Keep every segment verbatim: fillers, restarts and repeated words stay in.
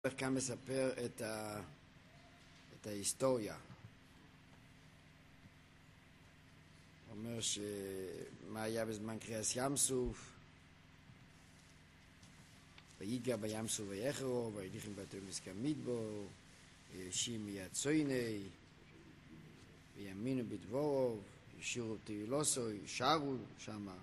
כאן מספר את, ה... את ההיסטוריה. הוא אומר שמה היה בזמן קריאס ים סוף, ויגע בים סוף ויחרו, ויליכים בתיאום מסכם מדבור, וישים מיד צויני, ויאמינו בדבורו, ישירו תהילוסו, ישרו שמה.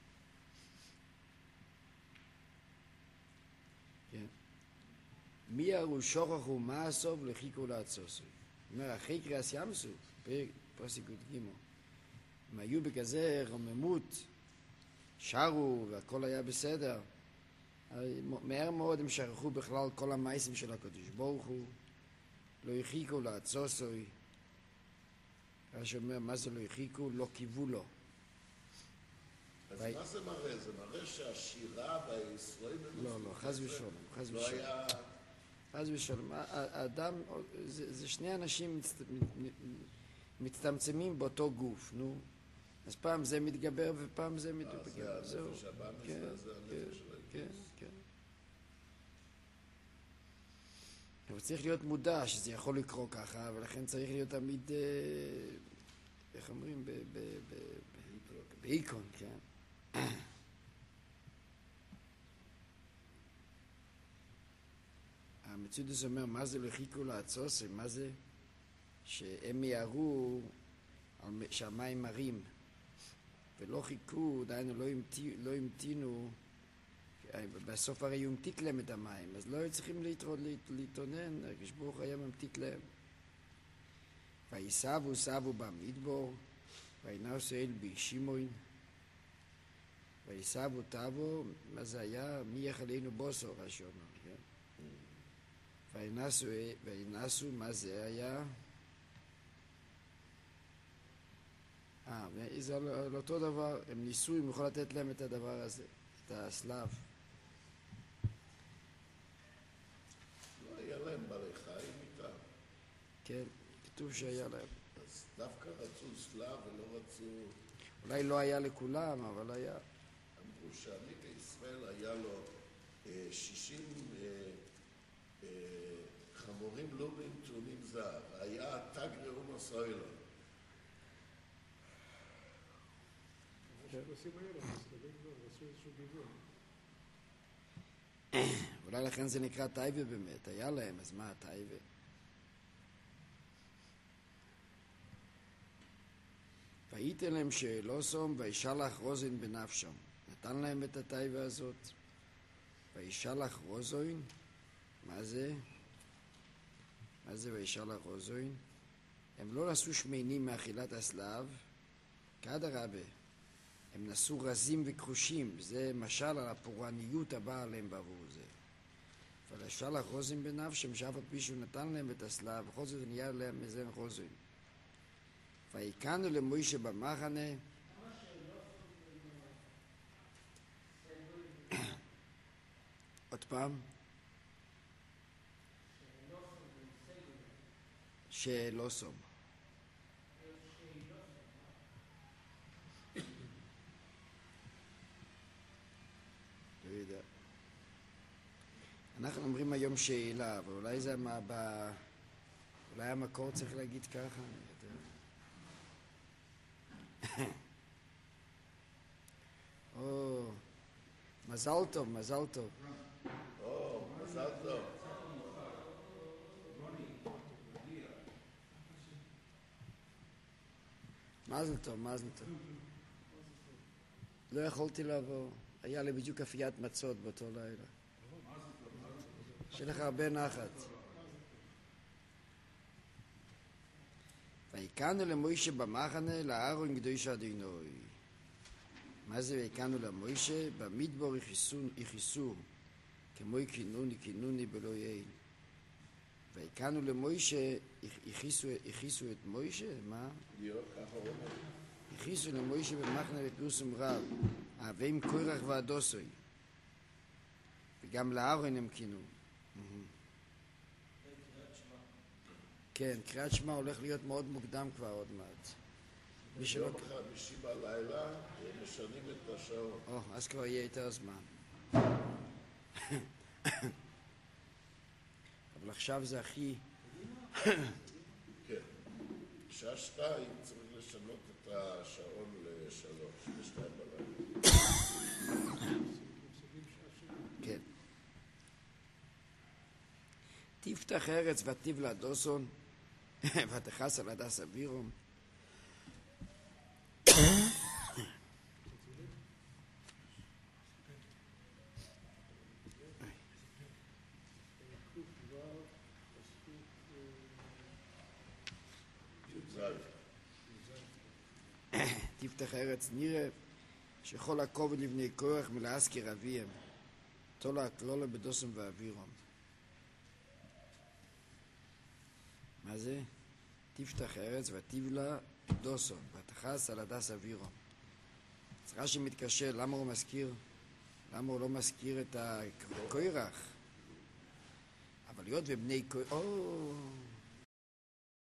כן. מי הרו שוכחו מה הסוף לחיכו לעצוסו. זאת אומרת, אחרי קריאס ים סוף, פרק גימו, הם היו בכזה רוממות, שרו והכל היה בסדר, מהר מאוד הם שכחו בכלל כל המעשים של הקדוש ברוך הוא, לא יחיקו לעצוסו. רש"י אומר, מה זה לא יחיקו? לא קיוו לו. אז מה זה מראה? זה מראה שהשירה בישראל... לא, לא, חס ושלום, חס ושלום. לא היה... חס ושלום. האדם, זה שני אנשים מצטמצמים באותו גוף, נו. אז פעם זה מתגבר ופעם זה מתגבר. זה הנפש הבאמס, זה הנפש של כן, האיכוס. כן. אבל צריך להיות מודע שזה יכול לקרות ככה, ולכן צריך להיות תמיד, איך אומרים, באיקון, כן. המצודס אומר, מה זה לחיכו לעצוסם? מה זה? שהם יערו שהמים מרים, ולא חיכו, דיינו, לא, המתי, לא המתינו, בסוף הרי הוא המתיק להם את המים, אז לא היו צריכים להתאונן, כשברוך היה ממתיק להם. ויסבו סבו במדבור, וינעשו אל בישימוין, ויסבו תבו, מה זה היה? מי יחלינו בוסו, רש"י אומר, כן? וינעשו, וינעשו, מה זה היה? אה, זה על אותו דבר, הם ניסו, הם יכולים לתת להם את הדבר הזה, את הסלב. לא היה להם בעלי חיים איתם. כן, כתוב שהיה להם. אז דווקא רצו סלב ולא רצו... אולי לא היה לכולם, אבל היה. אמרו שעמית ישראל היה לו אה, שישים אה, אה, חמורים לובים טעונים זהב. היה תג ראום הסוילון. אולי לכן זה נקרא טייבה באמת, היה להם, אז מה טייבה? והייתן להם שאלוסום וישלח רוזין בנפשם. נתן להם את הטייבה הזאת. וישלח רוזין, מה זה? מה זה וישלח רוזין? הם לא נשאו שמנים מאכילת הסלב, כעד הרבה. הם נשאו רזים וכחושים, זה משל על הפורעניות הבאה עליהם בעבור זה. וישלח רוזין בנפשם, שאף על פי שהוא נתן להם את הסלב, בכל זאת נהיה להם מזן רוזין. ויקנו למוישה במחנה, עוד פעם, שאלוסום. לא יודע. אנחנו אומרים היום שאלה, אבל אולי זה מה ב... אולי המקור צריך להגיד ככה, אני יודע. או, מזל טוב, מזל טוב. או, מזל טוב. מזל טוב, מזל טוב. לא יכולתי לעבור. היה לי בדיוק אפיית מצות באותו לילה. שיהיה לך הרבה נחת. ויקנו למוישה במחנה לאהרון קדוש אדינוי. מה זה ויקנו למוישה? במדבור יחיסו, כמו כינוני כינוני בלא יין. ויקנו למוישה, יחיסו את מוישה, מה? יחיסו למוישה במחנה לפרסום רב, אהבים קורח ועדוסוי. וגם לאהרון הם כינו. כן, קריאת שמע הולך להיות מאוד מוקדם כבר עוד מעט. יום אחד בשישי בלילה משנים את השעון. או, אז כבר יהיה יותר זמן. עכשיו זה הכי... כן. שעה שתיים צריך לשנות את השעון לשלוש, לשתיים בלילה. כן. תפתח ארץ ותבלע דוסון ותכס על הדס אבירום. תפתח ארץ נראה שכל הכובד לבני כוח מלהזכיר אביהם תולה הכלולה בדוסם ואווירום. מה זה? תפתח ארץ ותבלע דוסון ותכס על הדס אווירום. אז רש"י מתקשר, למה הוא מזכיר? למה הוא לא מזכיר את הכוירח? אבל להיות ובני כוח... או...